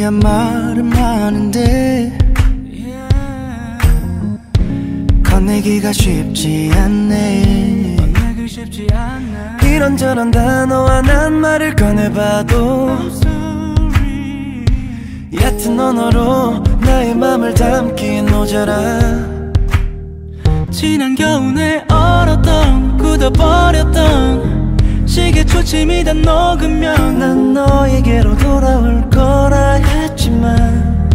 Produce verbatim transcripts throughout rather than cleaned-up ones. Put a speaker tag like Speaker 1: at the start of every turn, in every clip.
Speaker 1: 해야 말은 많은데 건네기가 쉽지 않네. 이런저런 단어와 난 말을 꺼내봐도 얕은 언어로 나의 맘을 담긴 모자라.
Speaker 2: 지난 겨울에 얼었던 굳어버렸던 시계 초침이 다 녹으면
Speaker 1: 난 너에게로 돌아올 거라 했지만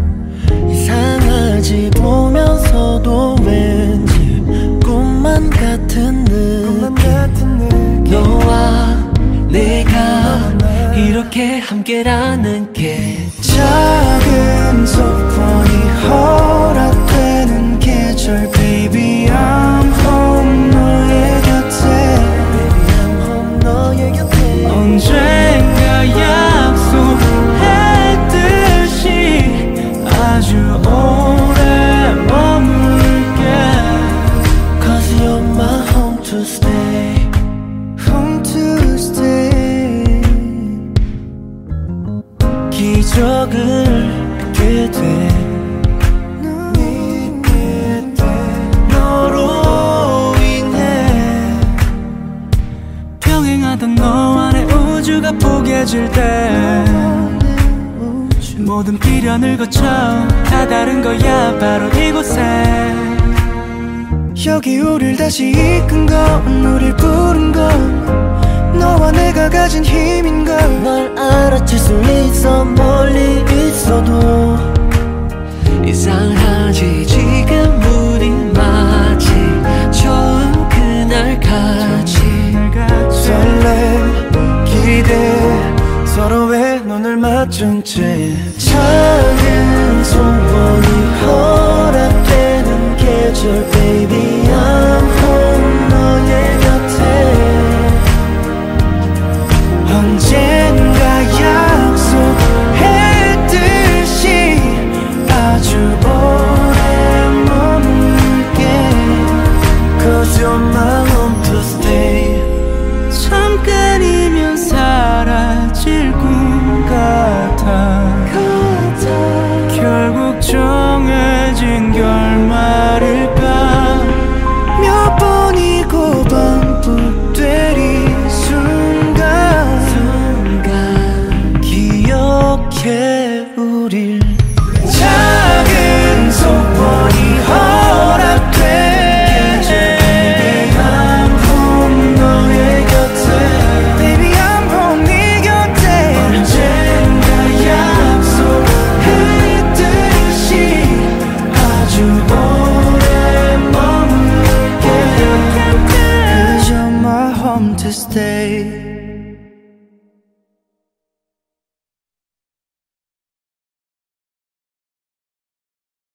Speaker 1: 이상하지 보면서도 왠지 꿈만 같은 느낌. 너와 내가 이렇게 함께라는 게 작은 소원이 허락되는 계절. Baby I'm home 너의 곁에. Baby I'm home 너의 곁에.
Speaker 2: 언젠가 약속했듯이 아주 오래 머물게.
Speaker 1: Cause you're my home to stay. Home to stay. 기적을 믿게 돼. 믿게 돼. 너로 인해
Speaker 2: 평행하던 너와 내 우주가 포개질 때 모든 비련을 거쳐 다 다른 거야 바로 이곳에.
Speaker 1: 여기 우릴 다시 이끈 건 우릴 부른 건 너와 내가 가진 힘인걸. 널 알아챌 수 있어 멀리 있어도.
Speaker 3: 이상하지 지금 우린 마치 처음 그날같이
Speaker 1: 설렘 기대 서로의 눈을 맞춘 채. 작은 소원이 허락되는 계절. Baby I'm home 너의 곁에. 언젠가 약속했듯이 아주 오래 머물게. Cause you're my home to stay.
Speaker 2: 잠깐이면 사라질 꿈 같아. 결국 정해진 결말일까.
Speaker 1: 몇 번이고 반복될 이 순간 순간 기억해 우릴. 작은 소원이 허락돼. Baby I'm home 너의 곁에. Baby I'm home 네 곁에. 언젠가 약속했듯이 아주 오래 머물게. Cause you're my home to stay.